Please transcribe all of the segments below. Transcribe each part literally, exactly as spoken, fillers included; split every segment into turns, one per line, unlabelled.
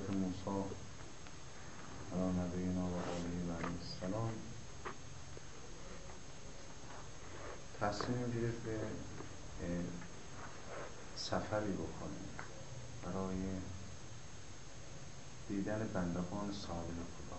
موسی علی نبینا و آله و علیه السلام تصمیم گرفت که سفری بکنه برای دیدن بندگان صالح خدا.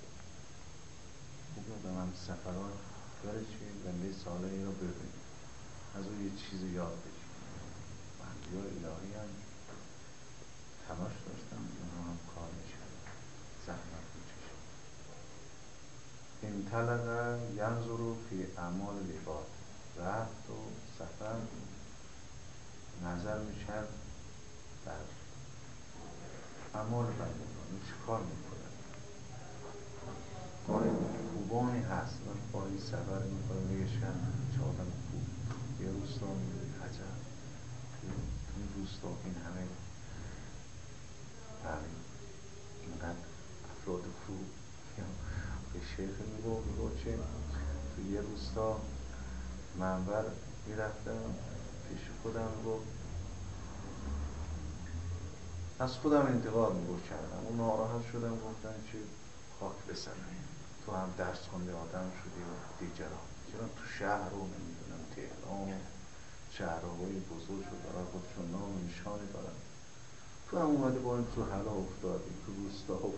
خوب آدم هم سفرات داره چی؟ بنده صالحی رو ببینیم، از اون یه چیزی یاد بگیم. بندگان الهی هم تلاش داشتن، اونها هم کار میشن، زحمت میکشن. این طلقه ینظر فی اعمال العباد، رفت و سفر نظر میکرد در اعمال بندگان چه کار میکنن. گاهی خوبانی هست گاهی سفر میکنه میگشن چه آدم خوب، یه روستا میگوی عجب این روستا این همه بله اینقدر افراد خوب. به شیخ میگو میگو چه تو یه روستا منبر میرفتم پیش خودم رو از خودم انتقاد میگو کردم و ناراحت شدم، گفتن چه خاک بسنه تو هم درس خونده آدم شدی و دیگران چرا تو شهر رو نمیدونم تهران شهرهای بزرگ شد برای خودشون نام و نشانی دارن، تو هم اومده با این تو حلا افتادی تو روستا و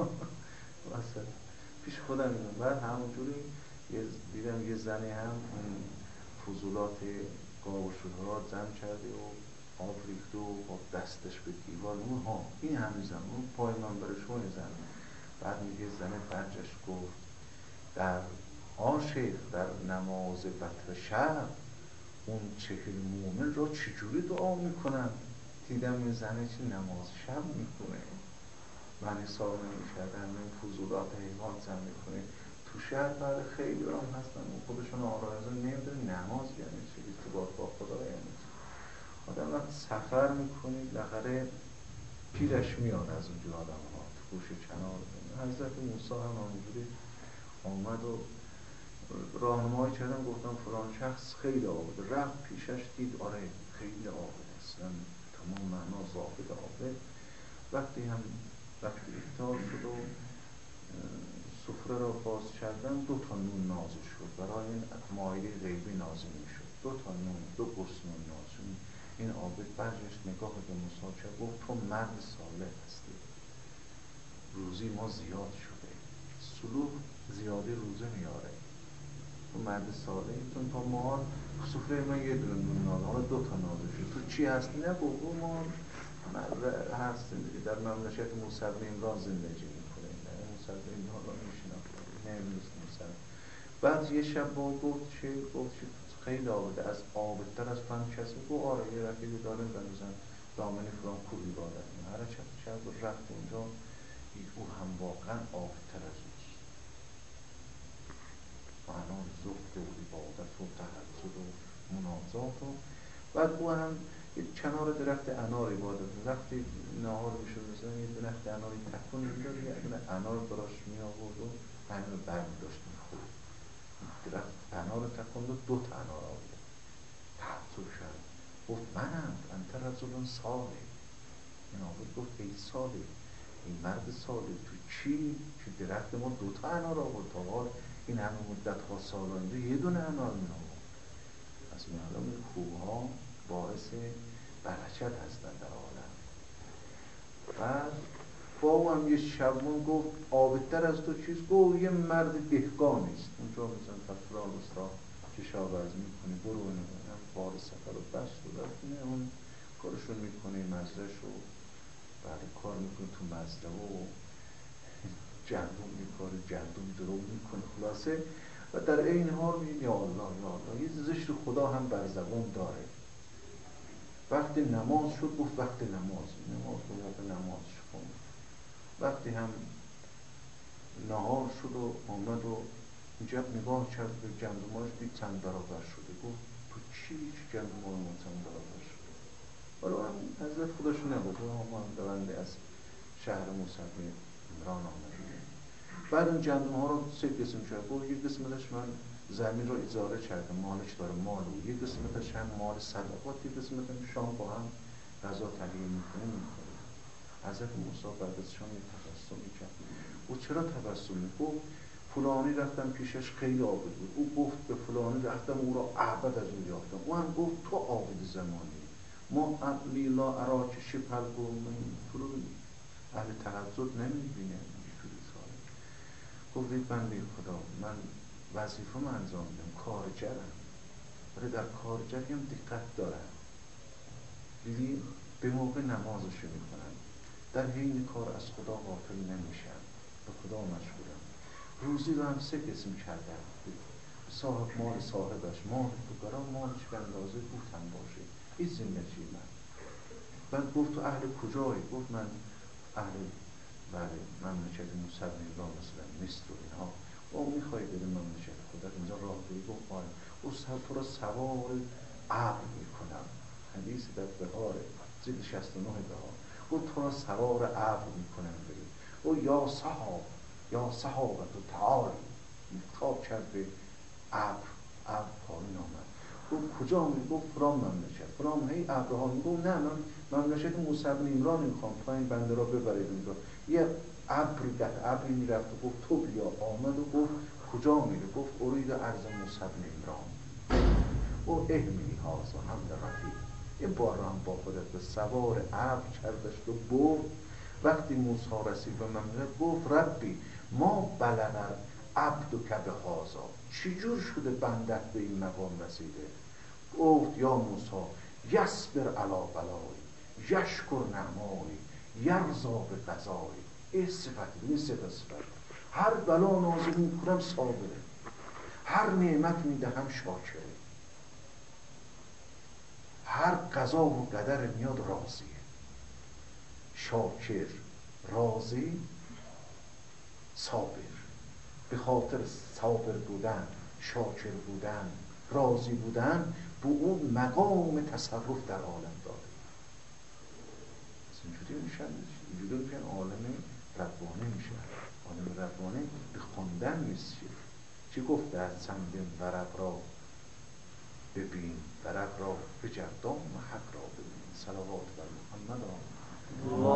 مثلا پیش خودم میدونم. بعد همونجوری دیدم یه زنی هم اون فضولات گاو و شدها جمع کرده و آب ریخته و با دستش به دیوار اون ها این همین زن اون پای من برشون زن. بعد میگه زن برجش گفت در عاشق در نماز وتر شب اون چهل مومن را چجوری دعا میکنن؟ دیدم این زنه چی نماز شب میکنه، من حساب نمیکردم این فضولات حیوان زن میکنه. تو شهر برای خیلی هم هستن خودشون آرایزه نمیدونه نماز یعنی چه، ارتباط با خدا یعنی چه. آدم وقت سفر میکنید لغره پیرش میاد از اونجور آدم ها تو گوش کنار. حضرت موسی هم همونجوری آمد و راهنمایی کردم، گفتم فلان شخص خیلی عابده، رفت پیشش دید آره خیلی عابد اصلا تمام معنا زاهد عابد. وقتی هم وقتی افطار شد و سفره را باز کردن دو تا نون نازل شد، برای این مائده غیبی نازل می شد، دو تا نون دو قرص نون نازل. این عابد برگشت نگاه به موسی کرد گفت تو مرد صالح هستی، روزی ما زیاد شده، سلوک زیادی روزه میاره، تو مرد صالحی تون تا ما سفره من یه دونه نون نازل حالا دو تا نازل شد، تو چی هستی؟ نه بگو ما هست زندگی در مملکت موسی بن عمران زندگی میکنه، موسی بن عمران رو میشناخت نمیدونست موسی. بعد یه شب با گفت چه گفت چه خیلی عابده، از عابدتر از تو هم کسی گفت آره یه رفیقی داریم بنوزن دامنی فلان کوهی بادن هر شب شب رفت اونجا او هم واقعا عابدتر از اوست، معنا زهد و عبادت و تهجد و مناجات و بعد او هم کنار درخت انار عبادت. وقتی نهار میشد مثلا یه درخت اناری تکون میداد یه انار براش می آورد و همین رو برمی داشت میخورد. درخت انار تکون داد دو تا انار آورد تعجب کرد گفت منم انت رجل صالح. این آورد گفت ای صالح این مرد صالح تو چی که درخت ما دو تا انار آورد تا حال این همه مدت ها سال اینجا یه دونه انار می آورد. از معلوم این کوه ها باعث برکت هستن در عالم. بعد با او هم یه شبون گفت عابدتر از تو چیز؟ گفت یه مرد دهقانیست اونجا مثلا تفرال استا کشاورزی میکنه برو نمیدونم بار سفر و بست و رفتونه اون کارشون میکنه مزرش و بعد کار میکنه تو مزرعه و جندوم میکاره جندوم درو میکنه خلاصه. و در این حال میگه یا الله یا الله یه ذکر خدا هم بر زبان داره. وقتی نماز شد گفت وقت نماز نماز و وقت نماز شد. وقتی هم نهار شد و آمد و اینجا نگاه کرد به گندماش دید چند برابر شده. گفت تو چی چی گندم‌ها ما چند برابر شده؟ حالا هم حضرت خودش نگفت ما هم دونده از شهر موسی بن عمران آمده. بعد اون گندم‌ها رو سه قسم کرد. گفت یک قسمتش من زمین رو اجاره کردم مالش داره مال و یک قسمتش هم مال صدقات، یک قسمت هم شام با هم غذا تهیه میکنه میکنه. حضرت موسی بعد از شام یه تبسمی کرد. او چرا تبسم می‌کنی؟ فلانی رفتم پیشش خیلی عابد بود. او گفت به فلانی رفتم او را عبد از او یافتم. او هم گفت تو عابد زمانی. ما عقلی لا اراک شبه القرون. تو رو اهل تهجد نمی‌بینه. اینجوری ساله. گفت بنده خدا من وظیفه من انجام میدم، کارجرم، ولی در کارجری هم دقت دارم. دیدی به موقع نمازشو میکنم، در حین کار از خدا غافل نمیشم، به خدا مشغولم. روزی رو هم سه قسم کردم، صاحب مال صاحبش، مال فقرا، مالش به اندازه گفتم باشه. این زندگی من. بعد گفت تو اهل کجایی؟ گفت من اهل بله مملکت موسی بن عمران مثلا مصر و اینها. او میخوای بده مملکت خدا اینجا راه بری؟ گفت آره. او تو را سوار ابر میکنم. حدیث در بهار جلد شصت و نه بهار. او تو را سوار ابر میکنم بری. او یا صحاب یا صحابت و تعال خطاب کرد به ابر. ابر پایین آمد. گفت کجا می؟ گفت فلان مملکت. فلان هی ابرها می گفت نه من مملکت موسی بن عمران میخوام، تا این بنده را ببرید اونجا. یه ابری در ابری میرفت و گفت تو بیا. آمد و گفت کجا میره؟ گفت ارید عرض موسی بن عمران. او اهمی هازا حمل رفیق. این بار هم با خودت به سوار ابر کردش و برد. وقتی موسی رسید به مملکت گفت ربی ما بلغ عبدک به هازا. چجور شده بندت به این مقام رسیده؟ گفت یا موسی یصبر علی بلای یشکر نعمای یرضا به قضای. این صفت این صفت صفت هر بلا نازل میکنم صابره، هر نعمت میدهم شاکره، هر قضا و قدر میاد راضیه. شاکر، راضی، صابر. به خاطر صابر بودن، شاکر بودن، راضی بودن به اون مقام تصرف در عالم داده. اینجوری میشن اینجوری میشن عالم ربانی میشن. عالم ربانی به خوندن نیست. چی گفت در سند ورق را ببین، ورق را بجردان و حق را ببین. صلوات بر محمد آمد.